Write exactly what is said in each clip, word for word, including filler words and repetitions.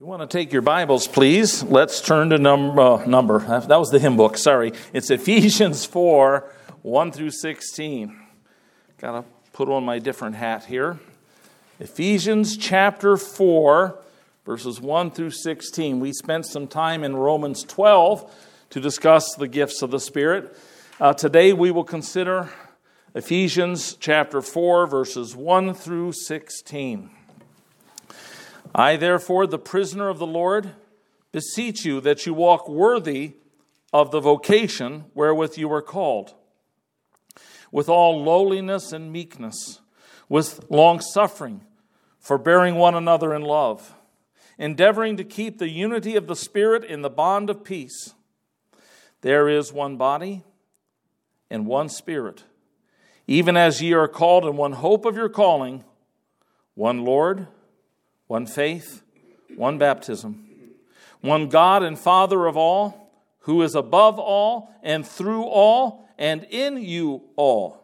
You want to take your Bibles, please? Let's turn to number, uh, number. That was the hymn book, sorry. It's Ephesians four, one through sixteen. Got to put on my different hat here. Ephesians chapter four, verses one through sixteen. We spent some time in Romans twelve to discuss the gifts of the Spirit. Uh, today we will consider Ephesians chapter four, verses one through sixteen. I, therefore, the prisoner of the Lord, beseech you that you walk worthy of the vocation wherewith you were called, with all lowliness and meekness, with long-suffering, forbearing one another in love, endeavoring to keep the unity of the Spirit in the bond of peace. There is one body and one Spirit, even as ye are called in one hope of your calling, one Lord, one faith, one baptism, one God and Father of all, who is above all and through all and in you all.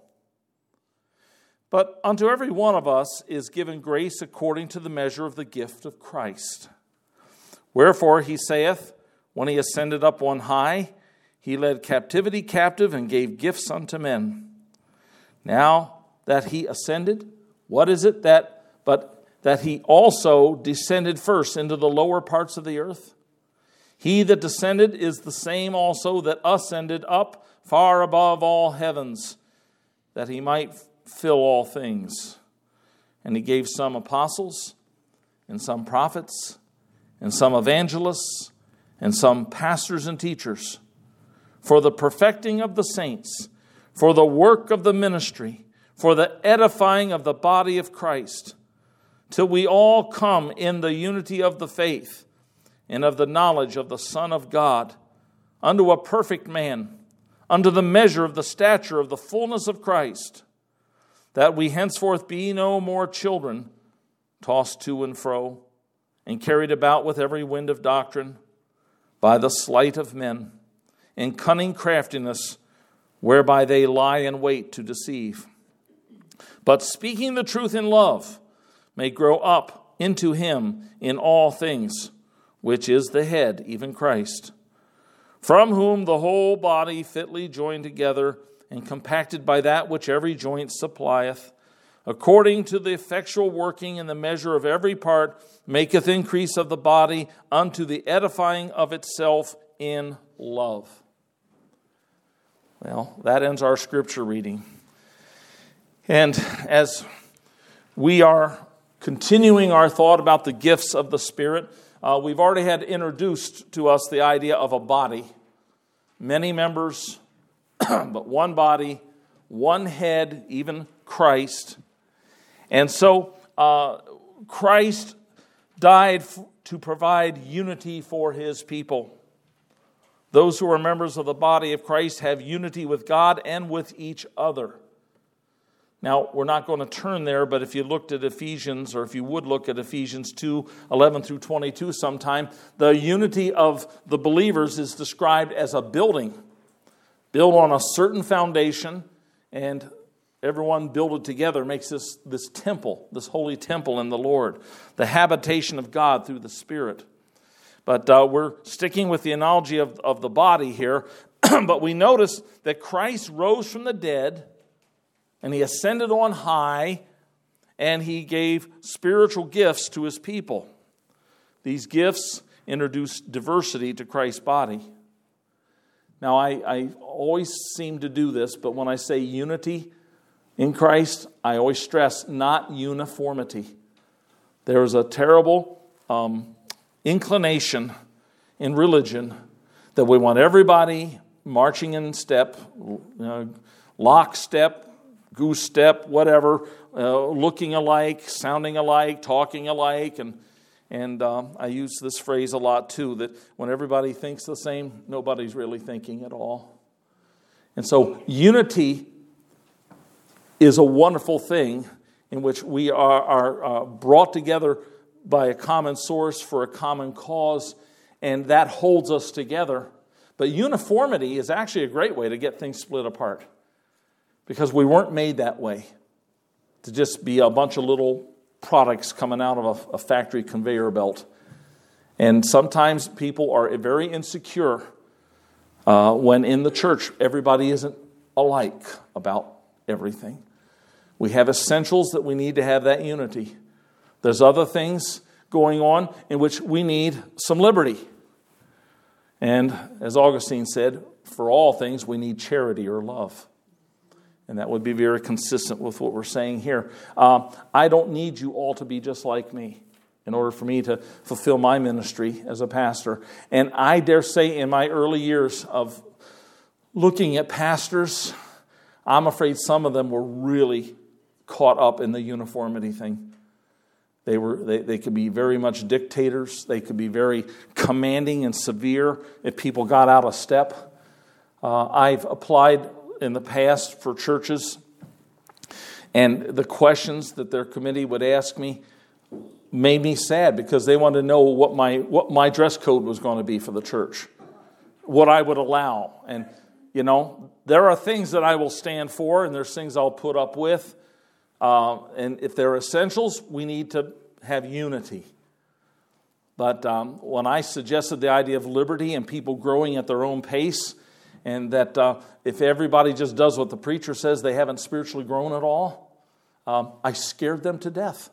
But unto every one of us is given grace according to the measure of the gift of Christ. Wherefore he saith, when he ascended up on high, he led captivity captive and gave gifts unto men. Now that he ascended, what is it that but that he also descended first into the lower parts of the earth? He that descended is the same also that ascended up far above all heavens, that he might fill all things. And he gave some apostles, and some prophets, and some evangelists, and some pastors and teachers, for the perfecting of the saints, for the work of the ministry, for the edifying of the body of Christ, till we all come in the unity of the faith and of the knowledge of the Son of God, unto a perfect man, unto the measure of the stature of the fullness of Christ, that we henceforth be no more children, tossed to and fro, and carried about with every wind of doctrine, by the sleight of men, and cunning craftiness, whereby they lie in wait to deceive. But speaking the truth in love, may grow up into him in all things, which is the head, even Christ, from whom the whole body fitly joined together and compacted by that which every joint supplieth, according to the effectual working in the measure of every part, maketh increase of the body unto the edifying of itself in love. Well, that ends our scripture reading. And as we are continuing our thought about the gifts of the Spirit, uh, we've already had introduced to us the idea of a body. Many members, but one body, one head, even Christ. And so uh, Christ died f- to provide unity for his people. Those who are members of the body of Christ have unity with God and with each other. Now, we're not going to turn there, but if you looked at Ephesians, or if you would look at Ephesians two, eleven through twenty-two sometime, the unity of the believers is described as a building, built on a certain foundation, and everyone builded together makes this, this temple, this holy temple in the Lord, the habitation of God through the Spirit. But uh, we're sticking with the analogy of, of the body here, but we notice that Christ rose from the dead, and he ascended on high, and he gave spiritual gifts to his people. These gifts introduce diversity to Christ's body. Now, I, I always seem to do this, but when I say unity in Christ, I always stress not uniformity. There is a terrible um, inclination in religion that we want everybody marching in step, you know, lockstep, goose step, whatever, uh, looking alike, sounding alike, talking alike. And and um, I use this phrase a lot too, that when everybody thinks the same, nobody's really thinking at all. And so unity is a wonderful thing in which we are, are uh, brought together by a common source for a common cause, and that holds us together. But uniformity is actually a great way to get things split apart, because we weren't made that way, to just be a bunch of little products coming out of a, a factory conveyor belt. And sometimes people are very insecure uh, when in the church everybody isn't alike about everything. We have essentials that we need to have that unity. There's other things going on in which we need some liberty. And as Augustine said, for all things we need charity or love. And that would be very consistent with what we're saying here. Uh, I don't need you all to be just like me in order for me to fulfill my ministry as a pastor. And I dare say in my early years of looking at pastors, I'm afraid some of them were really caught up in the uniformity thing. They were they, they could be very much dictators. They could be very commanding and severe if people got out of step. Uh, I've applied in the past for churches, and the questions that their committee would ask me made me sad because they wanted to know what my what my dress code was going to be for the church, what I would allow. And, you know, there are things that I will stand for, and there's things I'll put up with. Uh, and if they're essentials, we need to have unity. But um, when I suggested the idea of liberty and people growing at their own pace, and that uh, if everybody just does what the preacher says, they haven't spiritually grown at all, um, I scared them to death.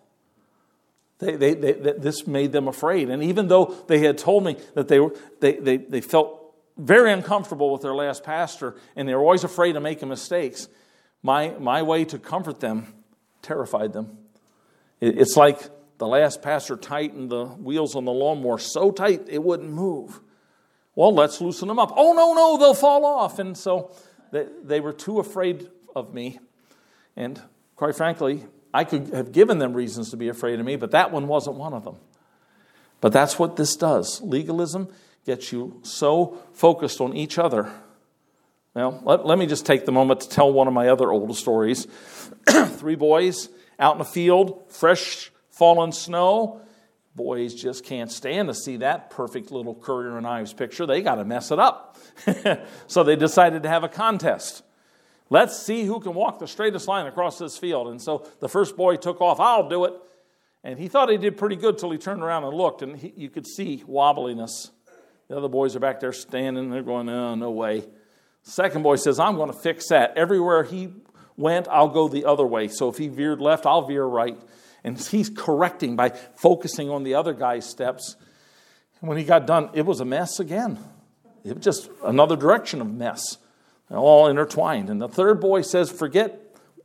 They, they, they, they, this made them afraid. And even though they had told me that they were, they, they, they felt very uncomfortable with their last pastor, and they were always afraid of making mistakes, my, my way to comfort them terrified them. It, it's like the last pastor tightened the wheels on the lawnmower so tight it wouldn't move. Well, let's loosen them up. Oh, no, no, they'll fall off. And so they, they were too afraid of me. And quite frankly, I could have given them reasons to be afraid of me, but that one wasn't one of them. But that's what this does. Legalism gets you so focused on each other. Well, let, let me just take the moment to tell one of my other old stories. Three boys out in the field, fresh fallen snow. Boys just can't stand to see that perfect little Currier and Ives picture. They got to mess it up. So they decided to have a contest. Let's see who can walk the straightest line across this field. And so the first boy took off, I'll do it. And he thought he did pretty good till he turned around and looked, and he, you could see wobbliness. The other boys are back there standing. They're going, oh, no way. Second boy says, I'm going to fix that. Everywhere he went, I'll go the other way. So if he veered left, I'll veer right. And he's correcting by focusing on the other guy's steps. And when he got done, it was a mess again. It was just another direction of mess, all intertwined. And the third boy says, forget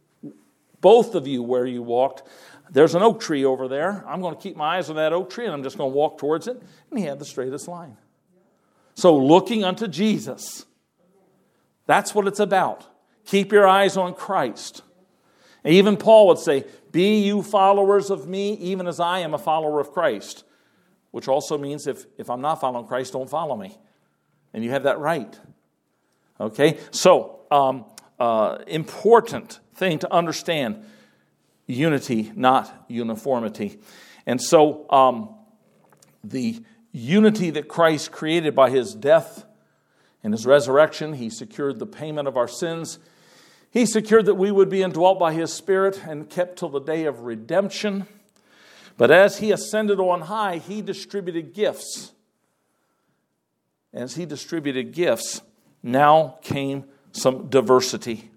both of you where you walked. There's an oak tree over there. I'm going to keep my eyes on that oak tree, and I'm just going to walk towards it. And he had the straightest line. So looking unto Jesus, that's what it's about. Keep your eyes on Christ. And even Paul would say, be you followers of me, even as I am a follower of Christ. Which also means if, if I'm not following Christ, don't follow me. And you have that right. Okay? So, um, uh, important thing to understand. Unity, not uniformity. And so, um, the unity that Christ created by his death and his resurrection, he secured the payment of our sins. He secured that we would be indwelt by his Spirit and kept till the day of redemption. But as he ascended on high, he distributed gifts. As he distributed gifts, now came some diversity.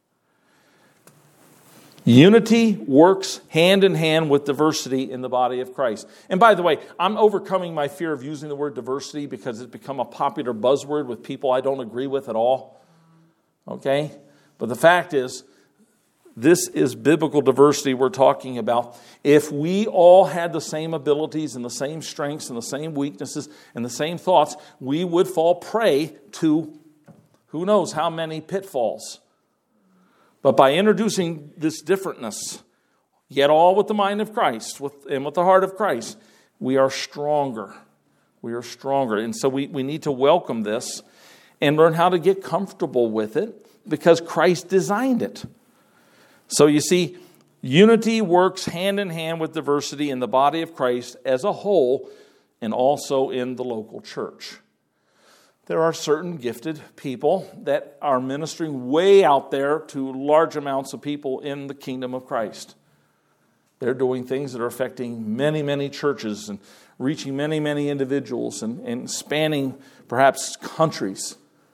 Unity works hand in hand with diversity in the body of Christ. And by the way, I'm overcoming my fear of using the word diversity because it's become a popular buzzword with people I don't agree with at all. Okay? But the fact is, this is biblical diversity we're talking about. If we all had the same abilities and the same strengths and the same weaknesses and the same thoughts, we would fall prey to who knows how many pitfalls. But by introducing this differentness, yet all with the mind of Christ with, and with the heart of Christ, we are stronger. We are stronger. And so we, we need to welcome this and learn how to get comfortable with it because Christ designed it. So you see, unity works hand in hand with diversity in the body of Christ as a whole and also in the local church. There are certain gifted people that are ministering way out there to large amounts of people in the kingdom of Christ. They're doing things that are affecting many, many churches and reaching many, many individuals and, and spanning perhaps countries.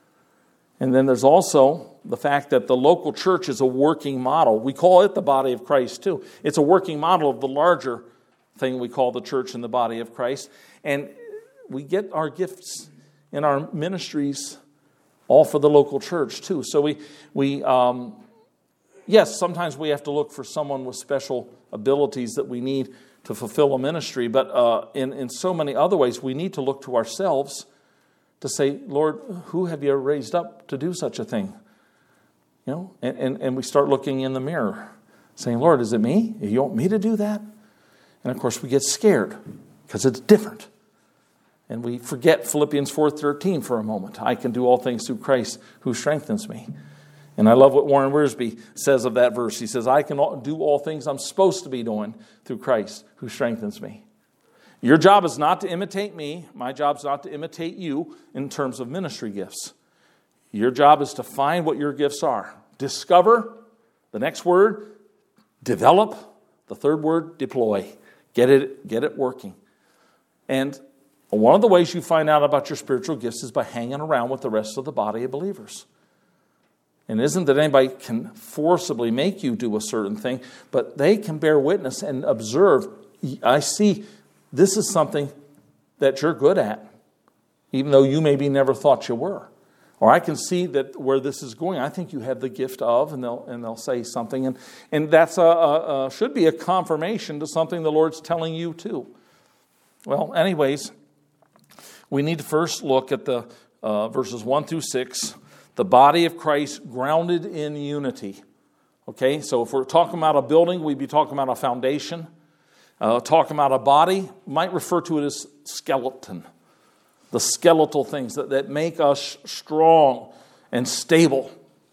And then there's also the fact that the local church is a working model. We call it the body of Christ too. It's a working model of the larger thing we call the church and the body of Christ. And we get our gifts in our ministries all for the local church too. So we, we um, yes, sometimes we have to look for someone with special abilities that we need to fulfill a ministry. But uh, in, in so many other ways, we need to look to ourselves to say, Lord, who have you raised up to do such a thing? You know, and, and, and we start looking in the mirror, saying, Lord, is it me? You want me to do that? And of course we get scared because it's different. And we forget Philippians four thirteen for a moment. I can do all things through Christ who strengthens me. And I love what Warren Wiersbe says of that verse. He says, I can do all things I'm supposed to be doing through Christ who strengthens me. Your job is not to imitate me. My job is not to imitate you in terms of ministry gifts. Your job is to find what your gifts are. Discover, the next word, develop, the third word, deploy. Get it, get it working. And one of the ways you find out about your spiritual gifts is by hanging around with the rest of the body of believers. And it isn't that anybody can forcibly make you do a certain thing, but they can bear witness and observe. I see this is something that you're good at, even though you maybe never thought you were. Or I can see that where this is going, I think you have the gift of, and they'll and they'll say something, and and that's a, a, a should be a confirmation to something the Lord's telling you too. Well, anyways, we need to first look at the uh, verses one through six, the body of Christ grounded in unity. Okay, so if we're talking about a building, we'd be talking about a foundation. Uh, talking about a body, might refer to it as skeleton. The skeletal things that, that make us strong and stable.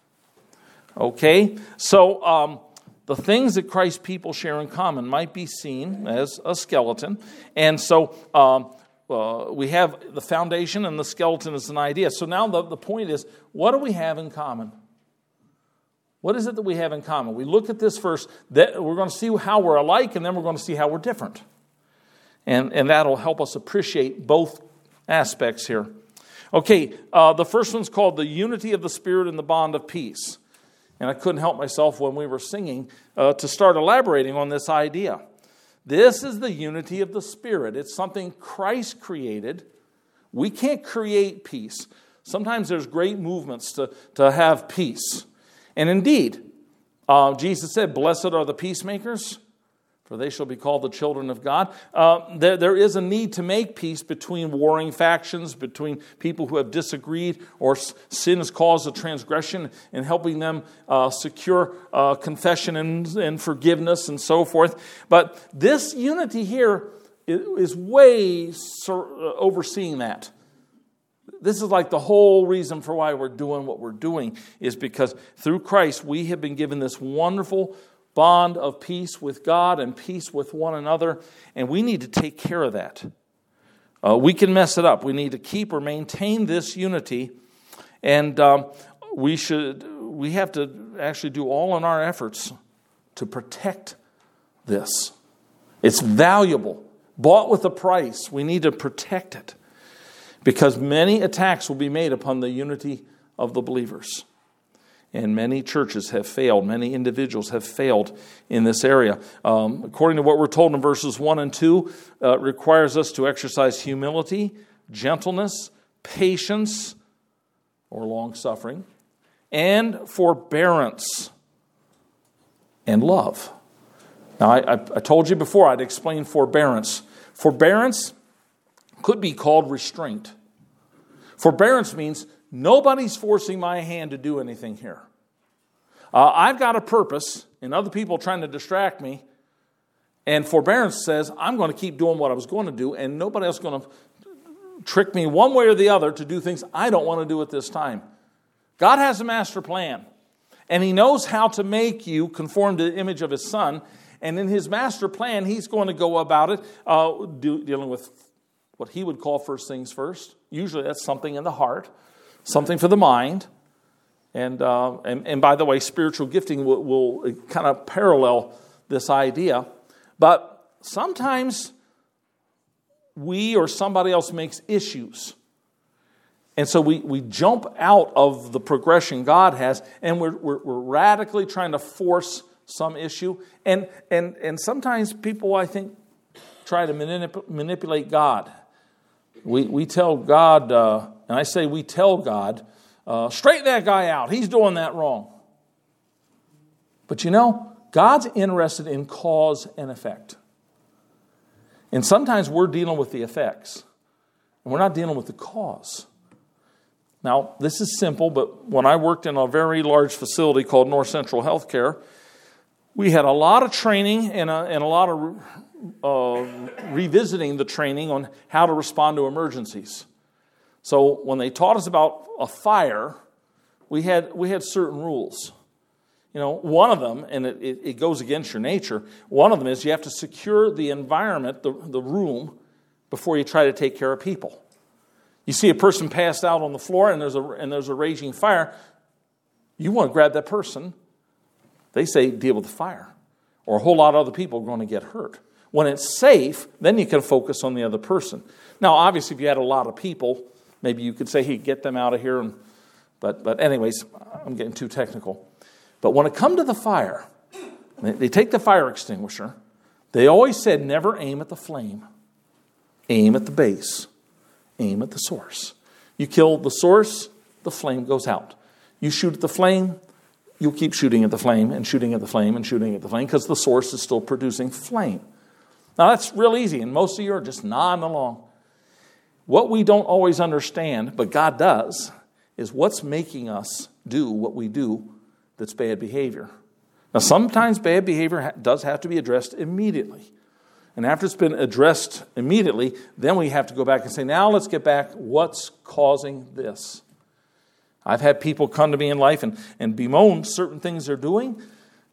Okay? So, um, the things that Christ's people share in common might be seen as a skeleton. And so, um, uh, we have the foundation and the skeleton as an idea. So now the, the point is, what do we have in common? What is it that we have in common? We look at this first. That we're going to see how we're alike, and then we're going to see how we're different. And, and that'll help us appreciate both aspects here. Okay, uh, the first one's called the unity of the Spirit and the bond of peace. And I couldn't help myself when we were singing uh, to start elaborating on this idea. This is the unity of the Spirit. It's something Christ created. We can't create peace. Sometimes there's great movements to, to have peace. And indeed, uh, Jesus said, blessed are the peacemakers, for they shall be called the children of God. Uh, there, there is a need to make peace between warring factions, between people who have disagreed, or sin has caused a transgression, and helping them uh, secure uh, confession and, and forgiveness and so forth. But this unity here is, is way sur- uh, overseeing that. This is like the whole reason for why we're doing what we're doing, is because through Christ we have been given this wonderful bond of peace with God and peace with one another, and we need to take care of that. Uh, we can mess it up. We need to keep or maintain this unity, and um, we should. We have to actually do all in our efforts to protect this. It's valuable, bought with a price. We need to protect it, because many attacks will be made upon the unity of the believers. And many churches have failed. Many individuals have failed in this area. Um, according to what we're told in verses one and two, uh, it requires us to exercise humility, gentleness, patience, or long-suffering, and forbearance and love. Now, I, I, I told you before I'd explain forbearance. Forbearance could be called restraint. Forbearance means nobody's forcing my hand to do anything here. Uh, I've got a purpose, and other people are trying to distract me. And forbearance says, I'm going to keep doing what I was going to do, and nobody else is going to trick me one way or the other to do things I don't want to do at this time. God has a master plan, and He knows how to make you conform to the image of His Son. And in His master plan, He's going to go about it, uh, do, dealing with what He would call first things first. Usually that's something in the heart. Something for the mind. And, uh, and and by the way, spiritual gifting will, will kind of parallel this idea. But sometimes we or somebody else makes issues. And so we, we jump out of the progression God has, and we're, we're, we're radically trying to force some issue. And, and, and sometimes people, I think, try to manip- manipulate God. We, we tell God, uh, and I say we tell God, uh, straighten that guy out. He's doing that wrong. But you know, God's interested in cause and effect. And sometimes we're dealing with the effects, and we're not dealing with the cause. Now, this is simple, but when I worked in a very large facility called North Central Healthcare, we had a lot of training and a, and a lot of uh, revisiting the training on how to respond to emergencies. So when they taught us about a fire, we had we had certain rules. You know, one of them, and it, it, it goes against your nature, one of them is you have to secure the environment, the, the room, before you try to take care of people. You see a person passed out on the floor and there's a and there's a raging fire, you want to grab that person. They say deal with the fire, or a whole lot of other people are going to get hurt. When it's safe, then you can focus on the other person. Now, obviously, if you had a lot of people, maybe you could say, hey, get them out of here. And, but, but anyways, I'm getting too technical. But when it comes to the fire, they, they take the fire extinguisher. They always said never aim at the flame. Aim at the base. Aim at the source. You kill the source, the flame goes out. You shoot at the flame, you'll keep shooting at the flame and shooting at the flame and shooting at the flame because the source is still producing flame. Now that's real easy, and most of you are just nodding along. What we don't always understand, but God does, is what's making us do what we do that's bad behavior. Now sometimes bad behavior does have to be addressed immediately. And after it's been addressed immediately, then we have to go back and say, now let's get back, what's causing this? I've had people come to me in life and, and bemoan certain things they're doing,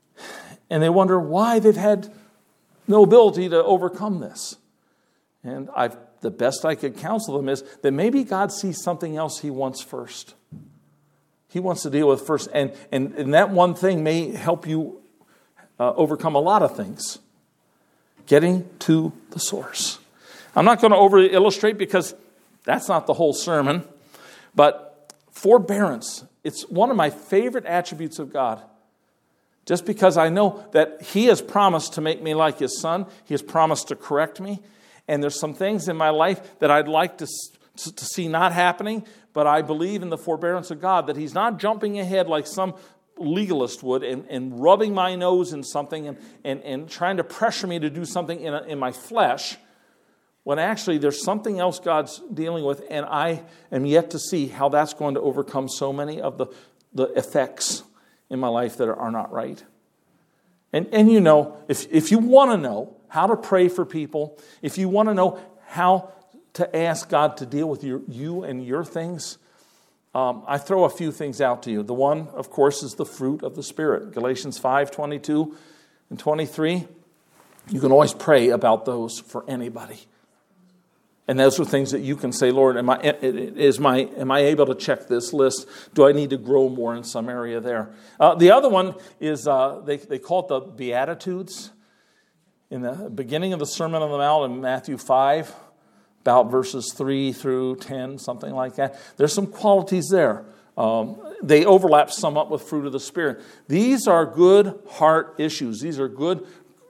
and they wonder why they've had no ability to overcome this. And I've the best I could counsel them is that maybe God sees something else he wants first. He wants to deal with first, and, and, and that one thing may help you uh, overcome a lot of things. Getting to the source. I'm not going to overly illustrate because that's not the whole sermon, but forbearance, it's one of my favorite attributes of God. Just because I know that he has promised to make me like his son, he has promised to correct me, and there's some things in my life that I'd like to, to see not happening, but I believe in the forbearance of God, that he's not jumping ahead like some legalist would and, and rubbing my nose in something and, and, and trying to pressure me to do something in, a, in my flesh, when actually there's something else God's dealing with, and I am yet to see how that's going to overcome so many of the, the effects in my life that are, are not right. And, and you know, if, if you want to know how to pray for people, if you want to know how to ask God to deal with your, you and your things, Um, I throw a few things out to you. The one, of course, is the fruit of the Spirit. Galatians five, twenty-two and twenty-three. You can always pray about those for anybody. And those are things that you can say, Lord, am I, is my, am I able to check this list? Do I need to grow more in some area there? Uh, the other one is, uh, they, they call it the Beatitudes. In the beginning of the Sermon on the Mount in Matthew five, about verses three through ten, something like that. There's some qualities there. Um, they overlap somewhat with fruit of the Spirit. These are good heart issues. These are good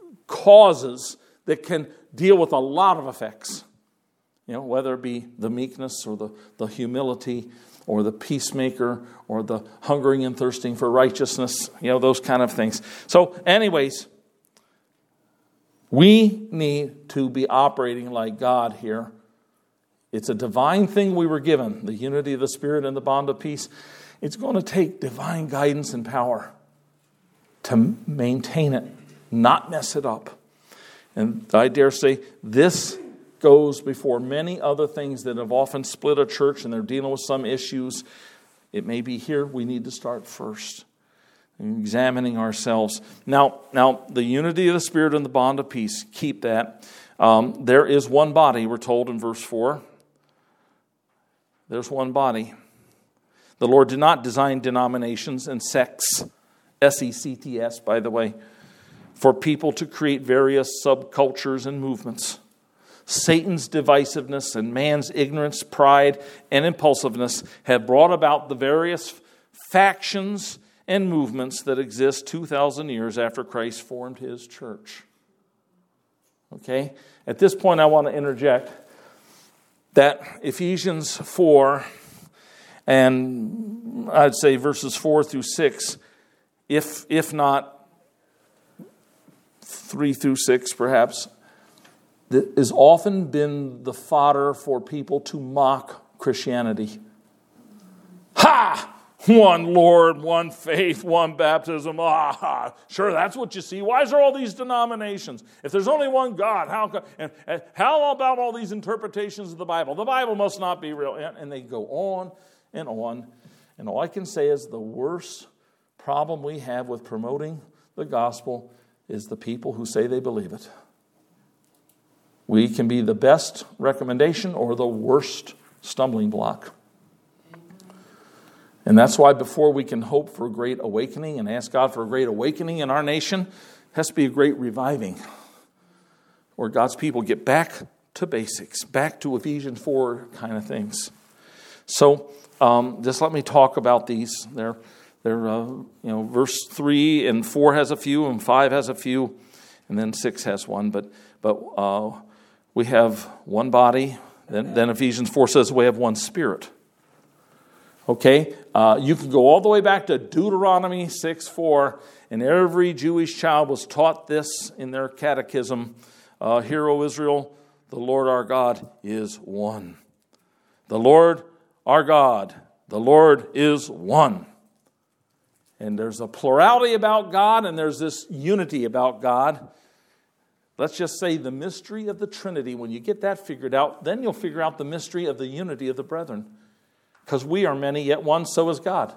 causes that can deal with a lot of effects. You know, whether it be the meekness or the, the humility or the peacemaker or the hungering and thirsting for righteousness, you know, those kind of things. So anyways, we need to be operating like God here. It's a divine thing we were given, the unity of the Spirit and the bond of peace. It's going to take divine guidance and power to maintain it, not mess it up. And I dare say this goes before many other things that have often split a church and they're dealing with some issues. It may be here we need to start first, examining ourselves. Now, now the unity of the Spirit and the bond of peace, keep that. Um, there is one body, we're told in verse four. There's one body. The Lord did not design denominations and sects, S E C T S, by the way. for people to create various subcultures and movements. Satan's divisiveness and man's ignorance, pride, and impulsiveness have brought about the various factions and movements that exist two thousand years after Christ formed his church. Okay? At this point, I want to interject that Ephesians four, and I'd say verses four through six, if, if not three through six perhaps, that has often been the fodder for people to mock Christianity. Ha! One Lord, one faith, one baptism. Ah, sure, that's what you see. Why is there all these denominations? If there's only one God, how come, and, and how about all these interpretations of the Bible? The Bible must not be real. And, and they go on and on. And all I can say is the worst problem we have with promoting the gospel is the people who say they believe it. We can be the best recommendation or the worst stumbling block. And that's why before we can hope for a great awakening and ask God for a great awakening in our nation, it has to be a great reviving, where God's people get back to basics, back to Ephesians four kind of things. So um, just let me talk about these. They're, they're uh, you know, verse three and four has a few, and five has a few, and then six has one. But but uh, we have one body. Then, then Ephesians four says we have one spirit. Okay, uh, you can go all the way back to Deuteronomy six four, and every Jewish child was taught this in their catechism. Uh, Hear, O Israel, the Lord our God is one. The Lord our God, the Lord is one. And there's a plurality about God, and there's this unity about God. Let's just say the mystery of the Trinity. When you get that figured out, then you'll figure out the mystery of the unity of the brethren. Because we are many, yet one, so is God.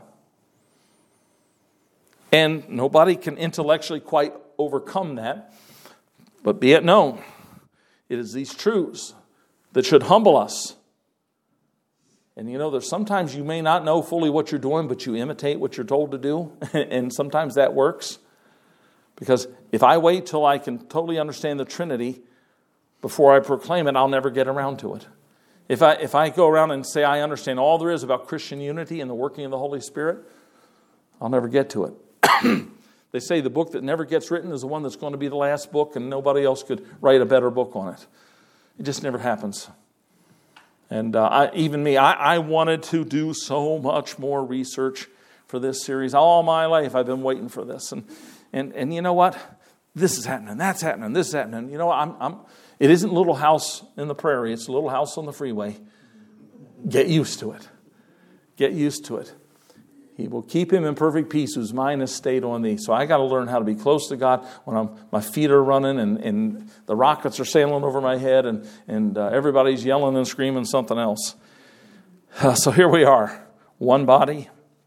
And nobody can intellectually quite overcome that. But be it known, it is these truths that should humble us. And you know, there's sometimes you may not know fully what you're doing, but you imitate what you're told to do. And sometimes that works. Because if I wait till I can totally understand the Trinity before I proclaim it, I'll never get around to it. If I if I go around and say I understand all there is about Christian unity and the working of the Holy Spirit, I'll never get to it. They say the book that never gets written is the one that's going to be the last book, and nobody else could write a better book on it. It just never happens. And uh, I, even me, I, I wanted to do so much more research for this series. All my life I've been waiting for this. And and and you know what? This is happening, that's happening, this is happening. You know, I'm I'm It isn't Little House in the Prairie. It's Little House on the Freeway. Get used to it. Get used to it. He will keep him in perfect peace whose mind is stayed on thee. So I got to learn how to be close to God when I'm, my feet are running and, and the rockets are sailing over my head and, and uh, everybody's yelling and screaming something else. Uh, so here we are. One body.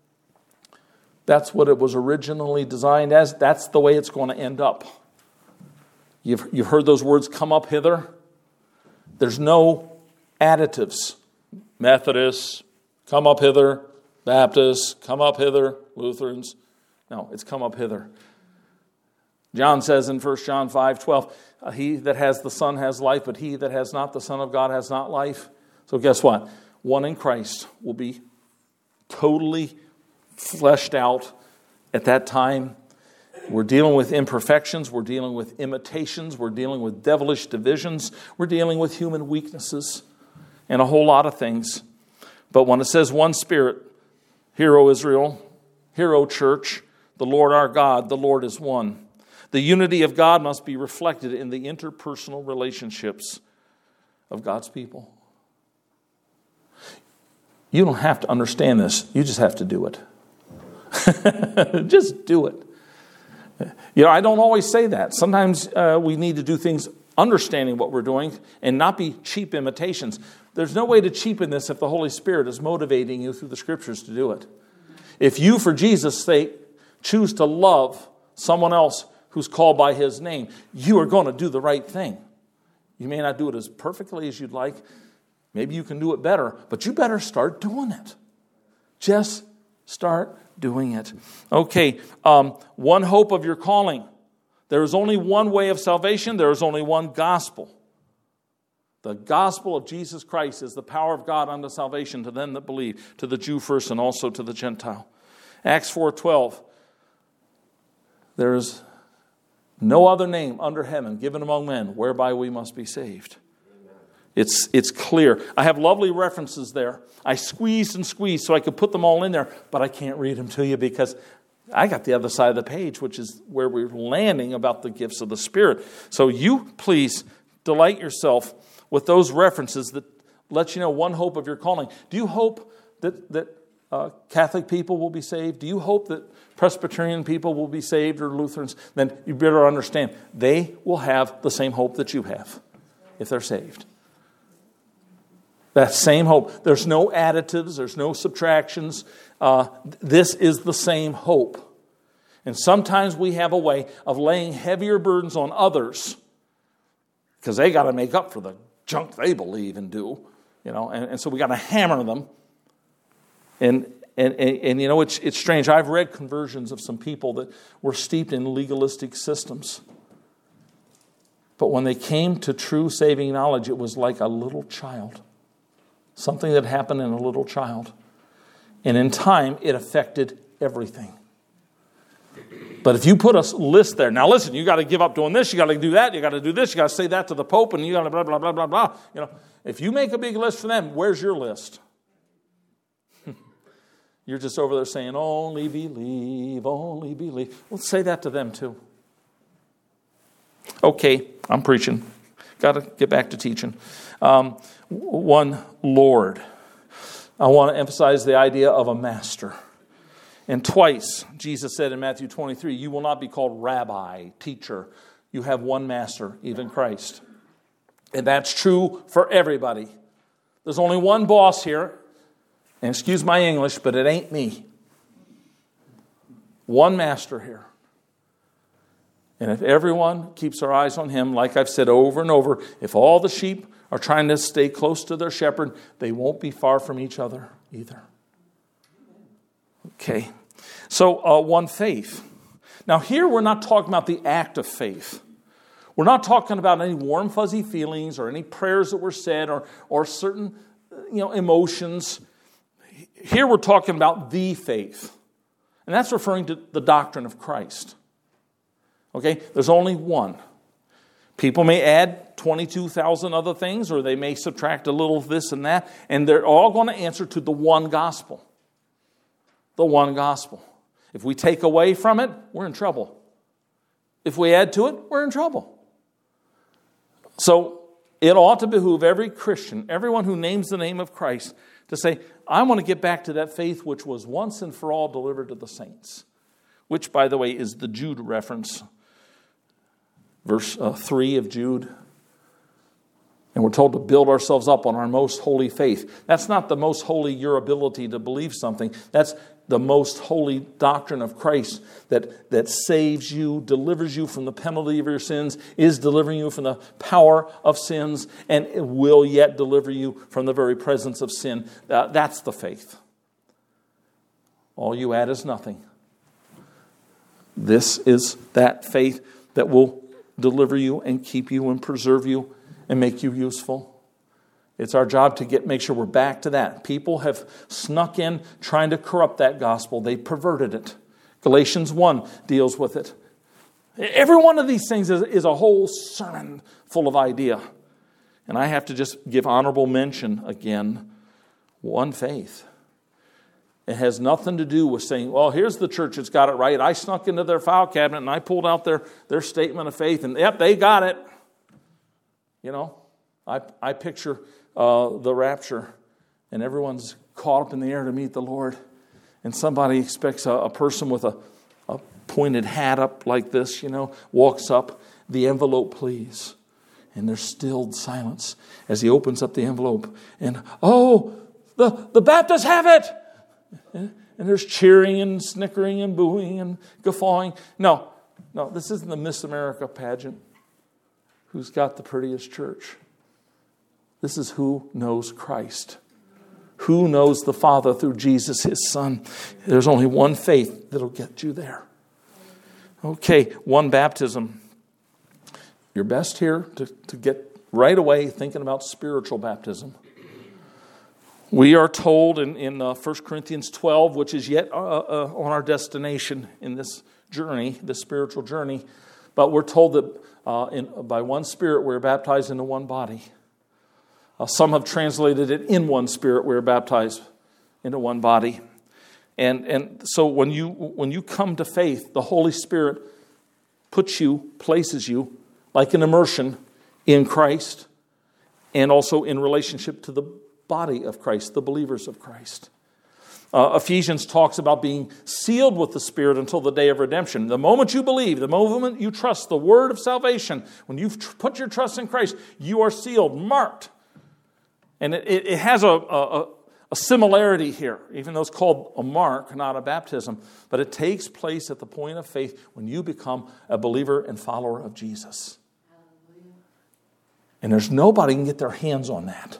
That's what it was originally designed as. That's the way it's going to end up. You've, you've heard those words, come up hither. There's no additives. Methodists, come up hither. Baptists, come up hither. Lutherans. No, it's come up hither. John says in First John five twelve, he that has the Son has life, but he that has not the Son of God has not life. So guess what? One in Christ will be totally fleshed out at that time. We're dealing with imperfections. We're dealing with imitations. We're dealing with devilish divisions. We're dealing with human weaknesses and a whole lot of things. But when it says one Spirit, hear, O Israel, hear, O church, the Lord our God, the Lord is one. The unity of God must be reflected in the interpersonal relationships of God's people. You don't have to understand this. You just have to do it. Just do it. You know, I don't always say that. Sometimes uh, we need to do things understanding what we're doing and not be cheap imitations. There's no way to cheapen this if the Holy Spirit is motivating you through the Scriptures to do it. If you, for Jesus' sake, choose to love someone else who's called by His name, you are going to do the right thing. You may not do it as perfectly as you'd like. Maybe you can do it better, but you better start doing it. Just start doing it. Okay, um, one hope of your calling. There is only one way of salvation. There is only one gospel. The gospel of Jesus Christ is the power of God unto salvation to them that believe, to the Jew first and also to the Gentile. Acts four twelve. There is no other name under heaven given among men whereby we must be saved. It's, it's clear. I have lovely references there. I squeezed and squeezed so I could put them all in there, but I can't read them to you because I got the other side of the page, which is where we're landing about the gifts of the Spirit. So you please delight yourself with those references that let you know one hope of your calling. Do you hope that, that uh, Catholic people will be saved? Do you hope that Presbyterian people will be saved or Lutherans? Then you better understand they will have the same hope that you have if they're saved. That same hope. There's no additives. There's no subtractions. Uh, this is the same hope. And sometimes we have a way of laying heavier burdens on others because they got to make up for the junk they believe and do. You know, and, and so we got to hammer them. And, and, and, and you know, it's, it's strange. I've read conversions of some people that were steeped in legalistic systems. But when they came to true saving knowledge, it was like a little child. Something that happened in a little child. And in time, it affected everything. But if you put a list there, now listen, you got to give up doing this, you got to do that, you got to do this, you got to say that to the Pope, and you got to blah, blah, blah, blah, blah. You know, if you make a big list for them, where's your list? You're just over there saying, only believe, only believe. Well, say that to them too. Okay, I'm preaching. Got to get back to teaching. Um, one, Lord. I want to emphasize the idea of a master. And twice, Jesus said in Matthew twenty-three, you will not be called rabbi, teacher. You have one master, even Christ. And that's true for everybody. There's only one boss here. And excuse my English, but it ain't me. One master here. And if everyone keeps their eyes on him, like I've said over and over, if all the sheep are trying to stay close to their shepherd, they won't be far from each other either. Okay. So, uh, one faith. Now here we're not talking about the act of faith. We're not talking about any warm, fuzzy feelings or any prayers that were said or, or certain you know, emotions. Here we're talking about the faith. And that's referring to the doctrine of Christ. Okay, there's only one. People may add twenty-two thousand other things, or they may subtract a little of this and that, and they're all going to answer to the one gospel. The one gospel. If we take away from it, we're in trouble. If we add to it, we're in trouble. So it ought to behoove every Christian, everyone who names the name of Christ, to say, I want to get back to that faith which was once and for all delivered to the saints. Which, by the way, is the Jude reference. Verse uh, three of Jude. And we're told to build ourselves up on our most holy faith. That's not the most holy your ability to believe something. That's the most holy doctrine of Christ that, that saves you, delivers you from the penalty of your sins, is delivering you from the power of sins, and it will yet deliver you from the very presence of sin. Uh, that's the faith. All you add is nothing. This is that faith that will deliver you and keep you and preserve you and make you useful. It's our job to get make sure we're back to that. People have snuck in trying to corrupt that gospel. They perverted it. Galatians one deals with it. Every one of these things is, is a whole sermon full of idea. And I have to just give honorable mention again. One faith. It has nothing to do with saying, well, here's the church that's got it right. I snuck into their file cabinet and I pulled out their, their statement of faith and yep, they got it. You know, I, I picture uh, the rapture and everyone's caught up in the air to meet the Lord. And somebody expects a, a person with a, a pointed hat up like this, you know, walks up, the envelope, please. And there's stilled silence as he opens up the envelope. And, oh, the, the Baptists have it. And there's cheering and snickering and booing and guffawing. No, no, this isn't the Miss America pageant. Who's got the prettiest church? This is who knows Christ. Who knows the Father through Jesus, his Son. There's only one faith that'll get you there. Okay, one baptism. You're best here to, to get right away thinking about spiritual baptism. We are told in, in uh, First Corinthians twelve, which is yet uh, uh, on our destination in this journey, this spiritual journey, but we're told that uh, in, by one Spirit we're baptized into one body. Uh, some have translated it in one Spirit we're baptized into one body. And and so when you when you come to faith, the Holy Spirit puts you, places you, like an immersion in Christ, and also in relationship to the body of Christ, the believers of Christ. Uh, Ephesians talks about being sealed with the Spirit until the day of redemption. The moment you believe, the moment you trust the word of salvation, when you've tr- put your trust in Christ, you are sealed, marked. And it, it, it has a, a, a similarity here, even though it's called a mark, not a baptism. But it takes place at the point of faith when you become a believer and follower of Jesus. And there's nobody can get their hands on that.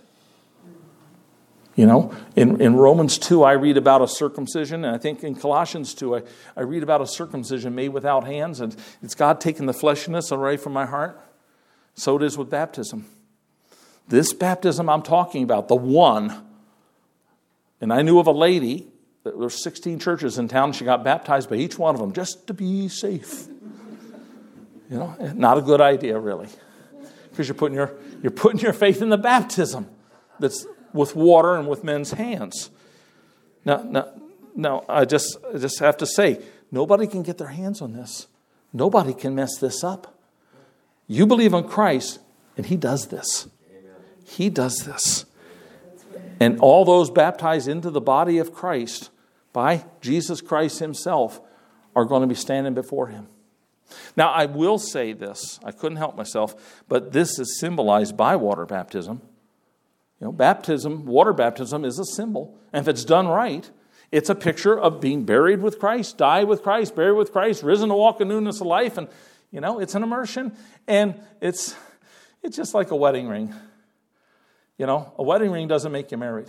You know, in, in Romans two, I read about a circumcision, and I think in Colossians two, I, I read about a circumcision made without hands, and it's God taking the fleshiness away from my heart. So it is with baptism. This baptism I'm talking about, the one, and I knew of a lady, there were sixteen churches in town, she got baptized by each one of them just to be safe. You know, not a good idea, really. Because you're putting your you're putting your faith in the baptism that's with water and with men's hands. Now, now, now I just I just have to say, nobody can get their hands on this. Nobody can mess this up. You believe in Christ, and He does this. Amen. He does this. And all those baptized into the body of Christ by Jesus Christ Himself are going to be standing before Him. Now, I will say this. I couldn't help myself, but this is symbolized by water baptism. You know, baptism, water baptism is a symbol. And if it's done right, it's a picture of being buried with Christ, died with Christ, buried with Christ, risen to walk in newness of life. And, you know, it's an immersion. And it's it's just like a wedding ring. You know, a wedding ring doesn't make you married.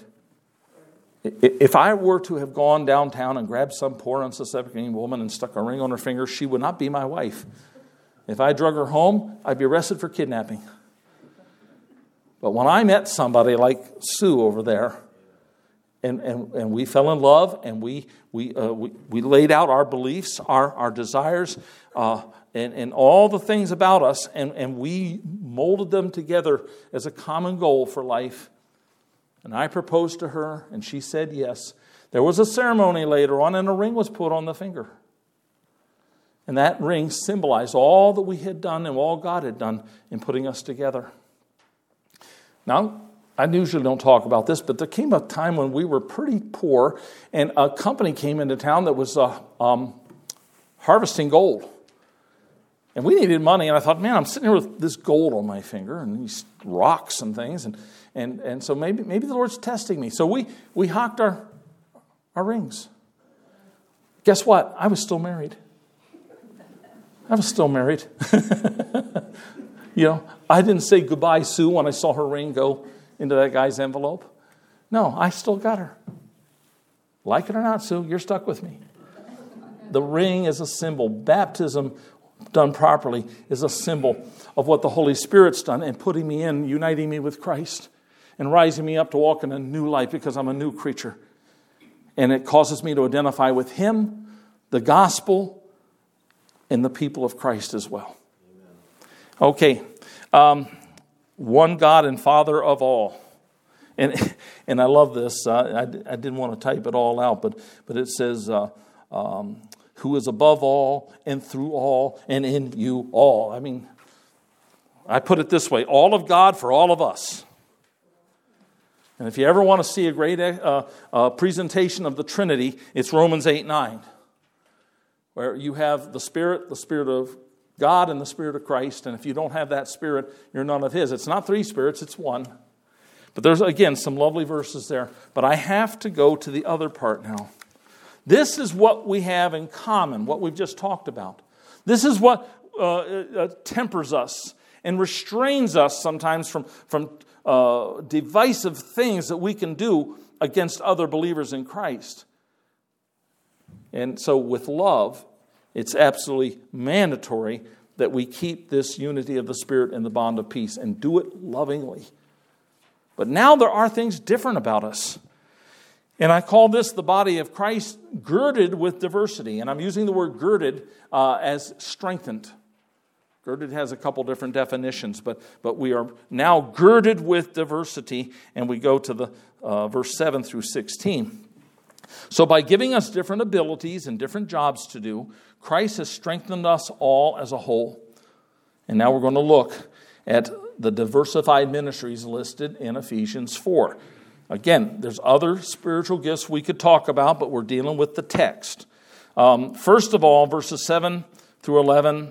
If I were to have gone downtown and grabbed some poor unsuspecting woman and stuck a ring on her finger, she would not be my wife. If I drug her home, I'd be arrested for kidnapping. But when I met somebody like Sue over there, and, and, and we fell in love, and we we uh, we, we laid out our beliefs, our, our desires, uh, and, and all the things about us, and, and we molded them together as a common goal for life. And I proposed to her, and she said yes. There was a ceremony later on, and a ring was put on the finger. And that ring symbolized all that we had done and all God had done in putting us together. Now, I usually don't talk about this, but there came a time when we were pretty poor, and a company came into town that was uh, um, harvesting gold. And we needed money, and I thought, man, I'm sitting here with this gold on my finger and these rocks and things, and and and so maybe maybe the Lord's testing me. So we we hocked our our rings. Guess what? I was still married. I was still married. You know, I didn't say goodbye, Sue, when I saw her ring go into that guy's envelope. No, I still got her. Like it or not, Sue, you're stuck with me. The ring is a symbol. Baptism done properly is a symbol of what the Holy Spirit's done and putting me in, uniting me with Christ and rising me up to walk in a new life because I'm a new creature. And it causes me to identify with Him, the gospel, and the people of Christ as well. Okay, um, one God and Father of all. And and I love this. Uh, I, I didn't want to type it all out, but, but it says, uh, um, who is above all and through all and in you all. I mean, I put it this way, all of God for all of us. And if you ever want to see a great uh, uh, presentation of the Trinity, it's Romans eight nine, where you have the Spirit, the Spirit of God and the Spirit of Christ. And if you don't have that Spirit, you're none of His. It's not three spirits, it's one. But there's, again, some lovely verses there. But I have to go to the other part now. This is what we have in common, what we've just talked about. This is what uh, uh, tempers us and restrains us sometimes from, from uh, divisive things that we can do against other believers in Christ. And so with love, It's absolutely mandatory that we keep this unity of the Spirit and the bond of peace and do it lovingly. But now there are things different about us. And I call this the body of Christ girded with diversity. And I'm using the word girded uh, as strengthened. Girded has a couple different definitions, but, but we are now girded with diversity. And we go to the uh, verse seven through sixteen. So by giving us different abilities and different jobs to do, Christ has strengthened us all as a whole. And now we're going to look at the diversified ministries listed in Ephesians four. Again, there's other spiritual gifts we could talk about, but we're dealing with the text. Um, first of all, verses seven through eleven,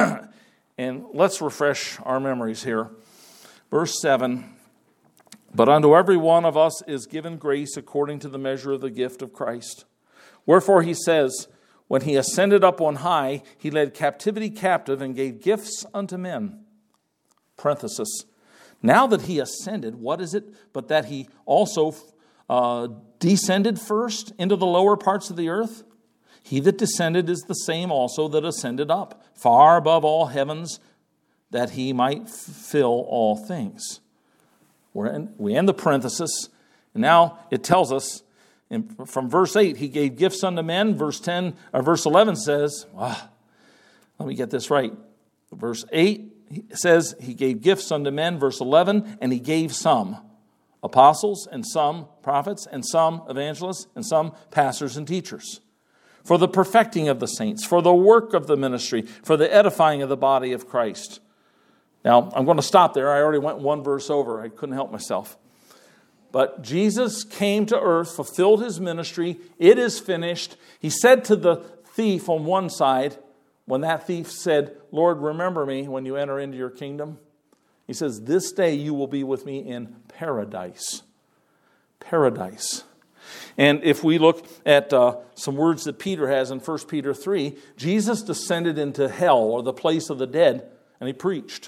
and let's refresh our memories here. Verse seven, but unto every one of us is given grace according to the measure of the gift of Christ. Wherefore he says, when he ascended up on high, he led captivity captive and gave gifts unto men. Parenthesis. Now that he ascended, what is it but that he also uh, descended first into the lower parts of the earth? He that descended is the same also that ascended up, far above all heavens, that he might f- fill all things. We're in, we end the parenthesis, and now it tells us, in, from verse eight, he gave gifts unto men. Verse ten, or verse eleven says, ah, let me get this right. Verse eight, it says he gave gifts unto men, verse eleven, and he gave some apostles and some prophets and some evangelists and some pastors and teachers for the perfecting of the saints, for the work of the ministry, for the edifying of the body of Christ. Now, I'm going to stop there. I already went one verse over. I couldn't help myself. But Jesus came to earth, fulfilled his ministry. It is finished. He said to the thief on one side, when that thief said, Lord, remember me when you enter into your kingdom. He says, this day you will be with me in paradise. Paradise. And if we look at uh, some words that Peter has in First Peter three, Jesus descended into hell, or the place of the dead, and he preached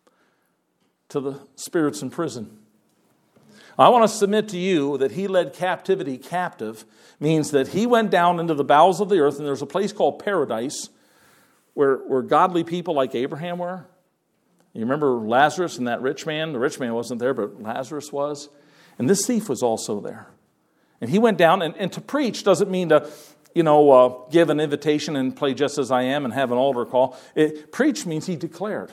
to the spirits in prison. I want to submit to you that he led captivity captive means that he went down into the bowels of the earth, and there's a place called paradise where, where godly people like Abraham were. You remember Lazarus and that rich man? The rich man wasn't there, but Lazarus was. And this thief was also there. And he went down, and, and to preach doesn't mean to, you know, uh, give an invitation and play Just As I Am and have an altar call. It, preach means he declared,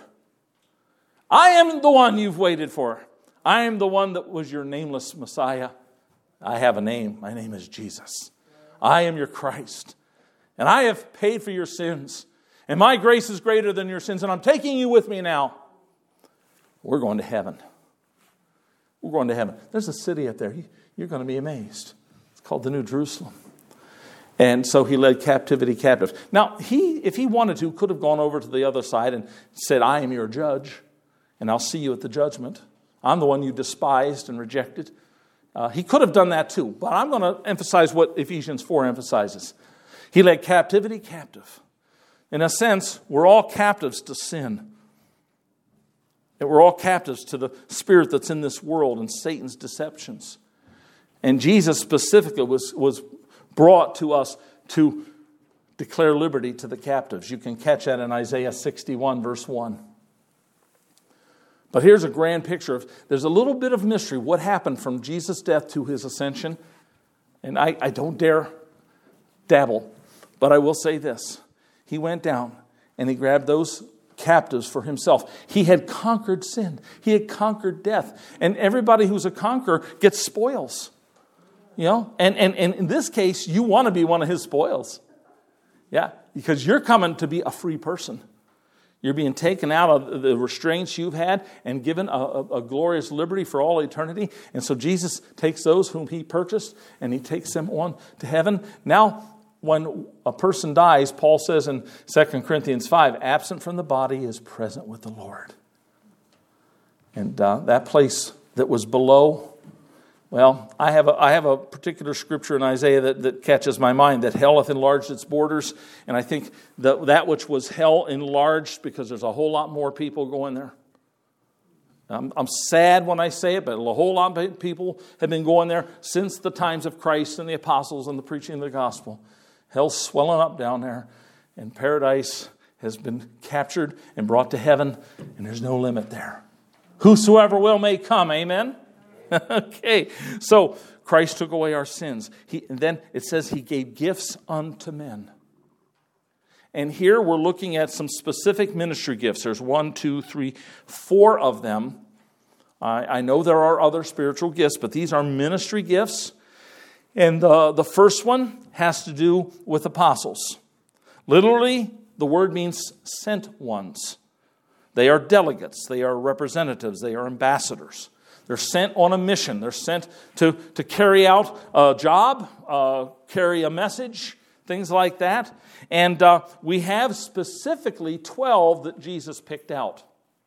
I am the one you've waited for. I am the one that was your nameless Messiah. I have a name. My name is Jesus. I am your Christ. And I have paid for your sins. And my grace is greater than your sins. And I'm taking you with me now. We're going to heaven. We're going to heaven. There's a city up there. You're going to be amazed. It's called the New Jerusalem. And so he led captivity captive. Now, he, if he wanted to, could have gone over to the other side and said, I am your judge, and I'll see you at the judgment. I'm the one you despised and rejected. Uh, he could have done that too, but I'm going to emphasize what Ephesians four emphasizes. He led captivity captive. In a sense, we're all captives to sin. And we're all captives to the spirit that's in this world and Satan's deceptions. And Jesus specifically was, was brought to us to declare liberty to the captives. You can catch that in Isaiah sixty-one, verse one. But here's a grand picture of, there's a little bit of mystery. What happened from Jesus' death to his ascension? And I, I don't dare dabble, but I will say this. He went down and he grabbed those captives for himself. He had conquered sin. He had conquered death. And everybody who's a conqueror gets spoils. You know, and, and, and in this case, you want to be one of his spoils. Yeah, because you're coming to be a free person. You're being taken out of the restraints you've had and given a, a, a glorious liberty for all eternity. And so Jesus takes those whom he purchased and he takes them on to heaven. Now, when a person dies, Paul says in Second Corinthians five, absent from the body is present with the Lord. And uh, that place that was below, well, I have a, I have a particular scripture in Isaiah that, that catches my mind, that hell hath enlarged its borders. And I think that that which was hell enlarged because there's a whole lot more people going there. I'm, I'm sad when I say it, but a whole lot of people have been going there since the times of Christ and the apostles and the preaching of the gospel. Hell's swelling up down there. And paradise has been captured and brought to heaven, and there's no limit there. Whosoever will may come, amen? Okay, so Christ took away our sins. He, and then it says he gave gifts unto men. And here we're looking at some specific ministry gifts. There's one, two, three, four of them. I, I know there are other spiritual gifts, but these are ministry gifts. And uh, the first one has to do with apostles. Literally, the word means sent ones. They are delegates. They are representatives. They are ambassadors. They're sent on a mission. They're sent to, to carry out a job, uh, carry a message, things like that. And uh, we have specifically twelve that Jesus picked out.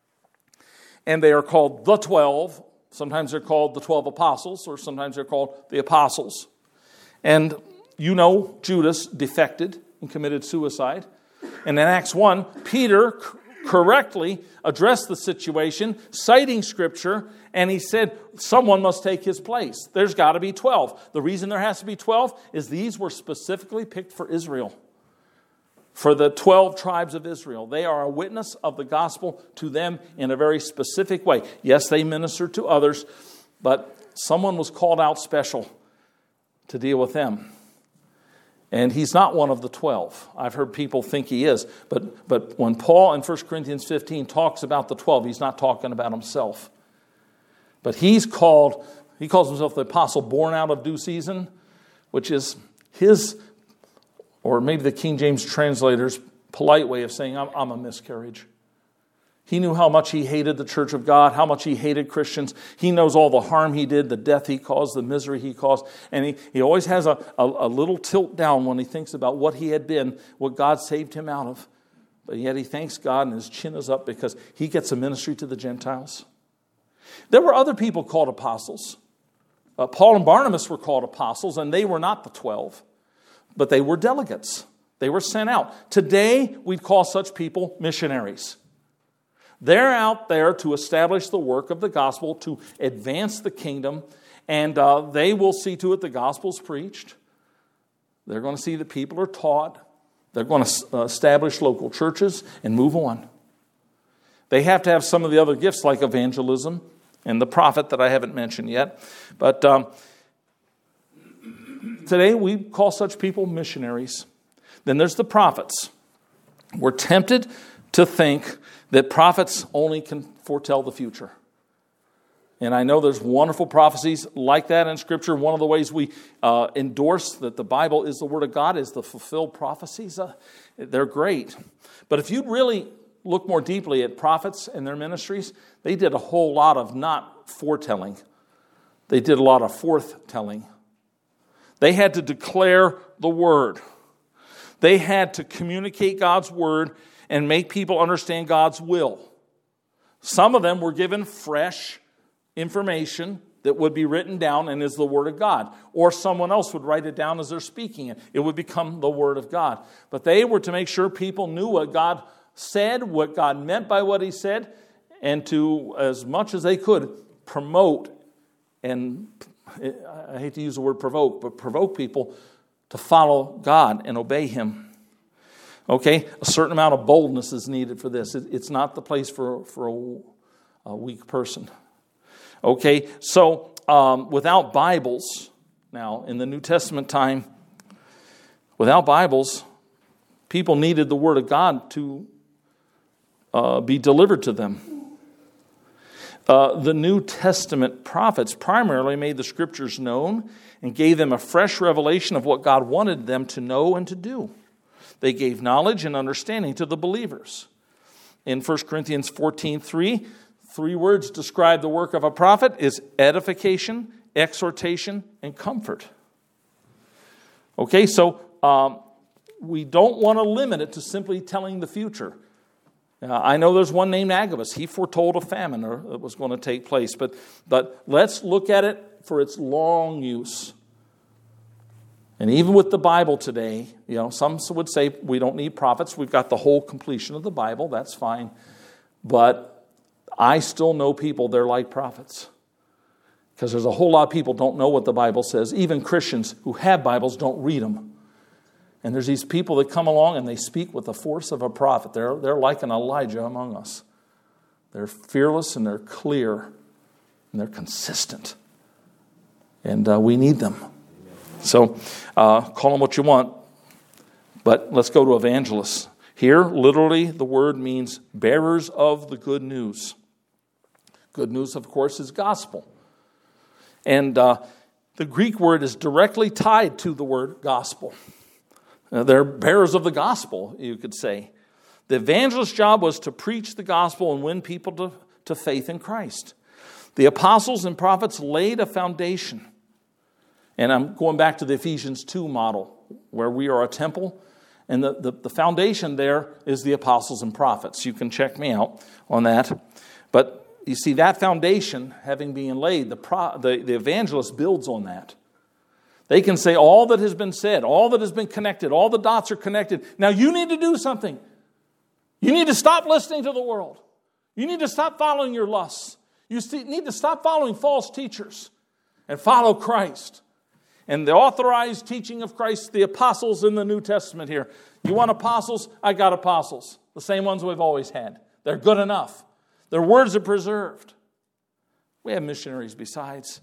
And they are called the twelve. Sometimes they're called the twelve apostles, or sometimes they're called the apostles. And you know Judas defected and committed suicide. And in Acts one, Peter correctly addressed the situation, citing Scripture, and he said, someone must take his place. There's got to be twelve. The reason there has to be twelve is these were specifically picked for Israel, for the twelve tribes of Israel. They are a witness of the gospel to them in a very specific way. Yes, they minister to others, but someone was called out special to deal with them. And he's not one of the twelve. I've heard people think he is. But but when Paul in First Corinthians fifteen talks about the twelve, he's not talking about himself. But he's called, he calls himself the apostle born out of due season, which is his, or maybe the King James translator's polite way of saying, I'm, I'm a miscarriage. He knew how much he hated the church of God, how much he hated Christians. He knows all the harm he did, the death he caused, the misery he caused. And he, he always has a, a, a little tilt down when he thinks about what he had been, what God saved him out of. But yet he thanks God and his chin is up because he gets a ministry to the Gentiles. There were other people called apostles. Uh, Paul and Barnabas were called apostles, and they were not the twelve, but they were delegates. They were sent out. Today, we'd call such people missionaries. They're out there to establish the work of the gospel, to advance the kingdom, and uh, they will see to it the gospel's preached. They're going to see that people are taught. They're going to uh, establish local churches and move on. They have to have some of the other gifts like evangelism and the prophet that I haven't mentioned yet. But um, today we call such people missionaries. Then there's the prophets. We're tempted to think that prophets only can foretell the future. And I know there's wonderful prophecies like that in Scripture. One of the ways we uh, endorse that the Bible is the Word of God is the fulfilled prophecies. Uh, they're great. But if you'd really look more deeply at prophets and their ministries, they did a whole lot of not foretelling. They did a lot of forthtelling. They had to declare the Word. They had to communicate God's Word and make people understand God's will. Some of them were given fresh information that would be written down and is the Word of God. Or someone else would write it down as they're speaking it. It would become the Word of God. But they were to make sure people knew what God said, what God meant by what He said, and to, as much as they could, promote and, I hate to use the word provoke, but provoke people to follow God and obey Him. Okay, a certain amount of boldness is needed for this. It's not the place for, for a, a weak person. Okay, so um, without Bibles, now in the New Testament time, without Bibles, people needed the Word of God to uh, be delivered to them. Uh, the New Testament prophets primarily made the Scriptures known and gave them a fresh revelation of what God wanted them to know and to do. They gave knowledge and understanding to the believers. In First Corinthians fourteen three, three words describe the work of a prophet is edification, exhortation, and comfort. Okay, so um, we don't want to limit it to simply telling the future. Uh, I know there's one named Agabus. He foretold a famine that was going to take place. But, but let's look at it for its long use. And even with the Bible today, you know, some would say we don't need prophets. We've got the whole completion of the Bible. That's fine. But I still know people, they're like prophets. Because there's a whole lot of people don't know what the Bible says. Even Christians who have Bibles don't read them. And there's these people that come along and they speak with the force of a prophet. They're, they're like an Elijah among us. They're fearless and they're clear and they're consistent. And uh, we need them. So uh, call them what you want. But let's go to evangelists. Here, literally, the word means bearers of the good news. Good news, of course, is gospel. And uh, the Greek word is directly tied to the word gospel. Uh, they're bearers of the gospel, you could say. The evangelist's job was to preach the gospel and win people to, to faith in Christ. The apostles and prophets laid a foundation. And I'm going back to the Ephesians two model, where we are a temple. And the, the, the foundation there is the apostles and prophets. You can check me out on that. But you see, that foundation having been laid, the, pro, the, the evangelist builds on that. They can say all that has been said, all that has been connected, all the dots are connected. Now you need to do something. You need to stop listening to the world. You need to stop following your lusts. You need to stop following false teachers and follow Christ. And the authorized teaching of Christ, the apostles in the New Testament here. You want apostles? I got apostles. The same ones we've always had. They're good enough. Their words are preserved. We have missionaries besides.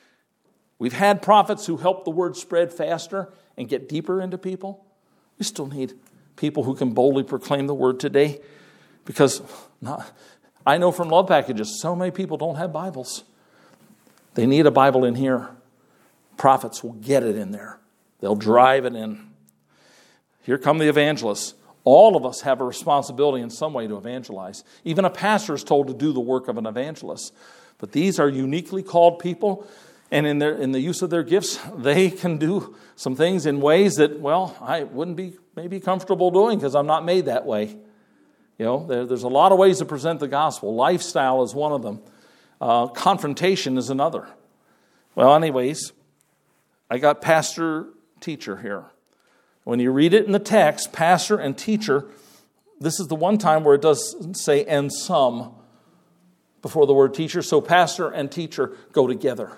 We've had prophets who help the word spread faster and get deeper into people. We still need people who can boldly proclaim the word today. Because not, I know from Love Packages, so many people don't have Bibles. They need a Bible in here. Prophets will get it in there. They'll drive it in. Here come the evangelists. All of us have a responsibility in some way to evangelize. Even a pastor is told to do the work of an evangelist. But these are uniquely called people, and in their in the use of their gifts, they can do some things in ways that, well, I wouldn't be maybe comfortable doing because I'm not made that way. You know, there, there's a lot of ways to present the gospel. Lifestyle is one of them. Uh, confrontation is another. Well, anyways, I got pastor, teacher here. When you read it in the text, pastor and teacher, this is the one time where it doesn't say and some before the word teacher. So pastor and teacher go together.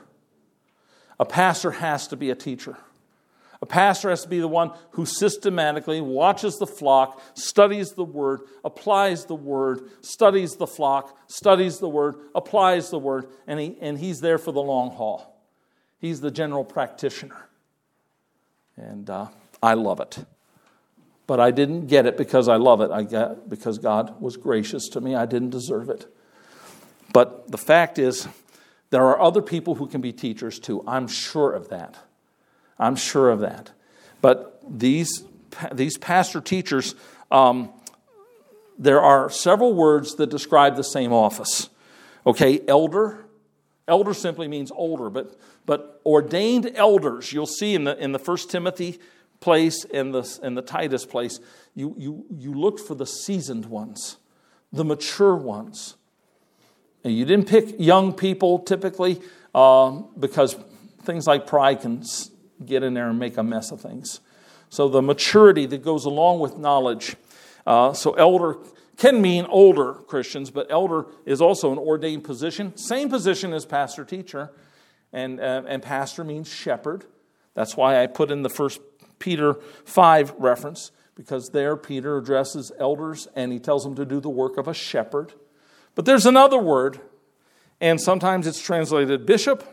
A pastor has to be a teacher. A pastor has to be the one who systematically watches the flock, studies the word, applies the word, studies the flock, studies the word, applies the word, and he and he's there for the long haul. He's the general practitioner. And uh, I love it. But I didn't get it because I love it. I got because God was gracious to me. I didn't deserve it. But the fact is, there are other people who can be teachers too. I'm sure of that. I'm sure of that. But these, these pastor teachers, um, there are several words that describe the same office. Okay, elder. Elder simply means older, but but ordained elders, you'll see in the in the First Timothy place and the in the Titus place, you you you looked for the seasoned ones, the mature ones. And you didn't pick young people typically um, because things like pride can get in there and make a mess of things. So the maturity that goes along with knowledge. Uh, so elder can mean older Christians, but elder is also an ordained position. Same position as pastor teacher. And, uh, and pastor means shepherd. That's why I put in the First Peter five reference, because there Peter addresses elders and he tells them to do the work of a shepherd. But there's another word, and sometimes it's translated bishop.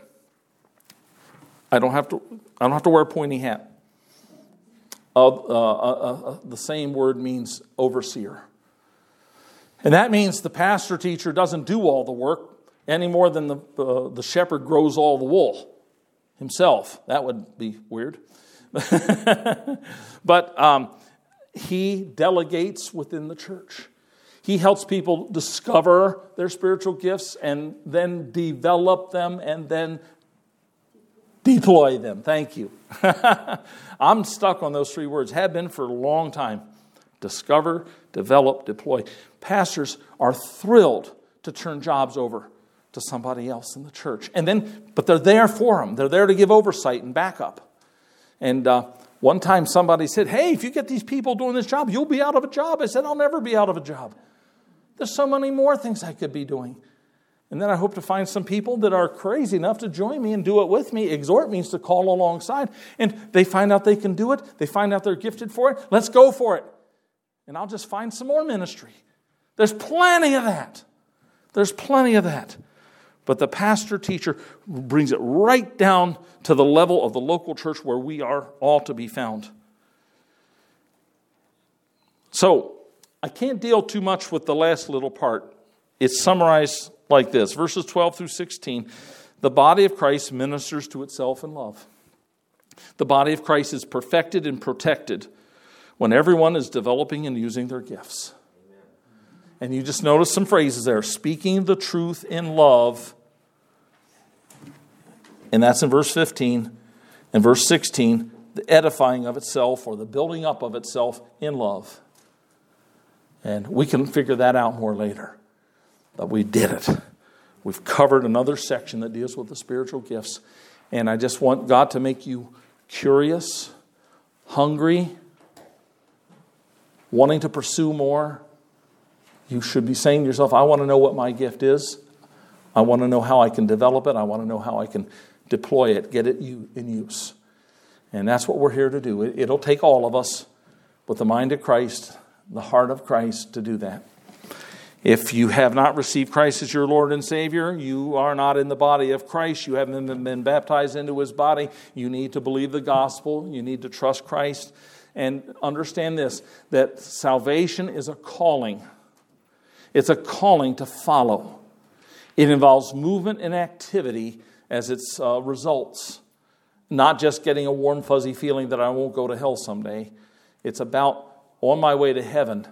I don't have to. I don't have to wear a pointy hat. Uh, uh, uh, uh, the same word means overseer, and that means the pastor teacher doesn't do all the work any more than the uh, the shepherd grows all the wool himself. That would be weird, but um, he delegates within the church. He helps people discover their spiritual gifts and then develop them and then deploy them. Thank you. I'm stuck on those three words. Have been for a long time. Discover, develop, deploy. Pastors are thrilled to turn jobs over to somebody else in the church. And then, but they're there for them. They're there to give oversight and backup. And uh, one time somebody said, hey, if you get these people doing this job, you'll be out of a job. I said, I'll never be out of a job. There's so many more things I could be doing. And then I hope to find some people that are crazy enough to join me and do it with me. Exhort means to call alongside. And they find out they can do it. They find out they're gifted for it. Let's go for it. And I'll just find some more ministry. There's plenty of that. There's plenty of that. But the pastor teacher brings it right down to the level of the local church where we are all to be found. So, I can't deal too much with the last little part. It's summarized like this. Verses twelve through sixteen. The body of Christ ministers to itself in love. The body of Christ is perfected and protected when everyone is developing and using their gifts. And you just notice some phrases there. Speaking the truth in love. And that's in verse fifteen. And verse sixteen, the edifying of itself or the building up of itself in love. And we can figure that out more later. But we did it. We've covered another section that deals with the spiritual gifts. And I just want God to make you curious, hungry, wanting to pursue more. You should be saying to yourself, I want to know what my gift is. I want to know how I can develop it. I want to know how I can deploy it, get it in use. And that's what we're here to do. It'll take all of us with the mind of Christ, the heart of Christ to do that. If you have not received Christ as your Lord and Savior, you are not in the body of Christ. You haven't been baptized into His body. You need to believe the gospel. You need to trust Christ. And understand this, that salvation is a calling. It's a calling to follow. It involves movement and activity as its uh, results. Not just getting a warm, fuzzy feeling that I won't go to hell someday. It's about, on my way to heaven,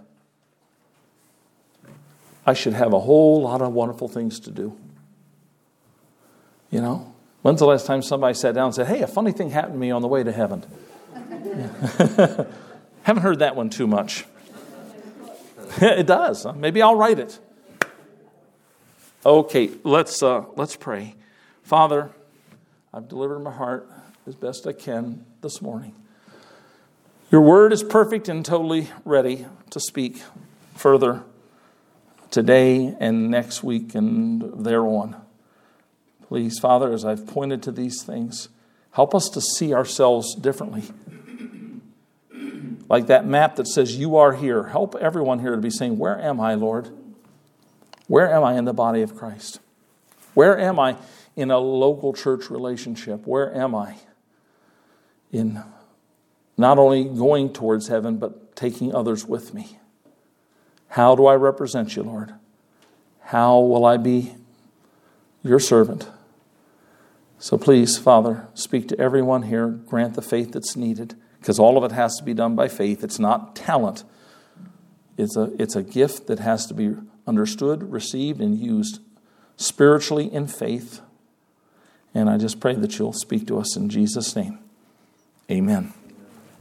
I should have a whole lot of wonderful things to do. You know? When's the last time somebody sat down and said, hey, a funny thing happened to me on the way to heaven? Haven't heard that one too much. It does. Maybe I'll write it. Okay, let's uh, let's pray. Father, I've delivered my heart as best I can this morning. Your word is perfect and totally ready to speak further today and next week and thereon. Please, Father, as I've pointed to these things, help us to see ourselves differently. Like that map that says you are here. Help everyone here to be saying, where am I, Lord? Where am I in the body of Christ? Where am I in a local church relationship? Where am I in not only going towards heaven, but taking others with me? How do I represent you, Lord? How will I be your servant? So please, Father, speak to everyone here. Grant the faith that's needed, because all of it has to be done by faith. It's not talent. It's a, it's a gift that has to be understood, received, and used spiritually in faith. And I just pray that you'll speak to us in Jesus' name. Amen.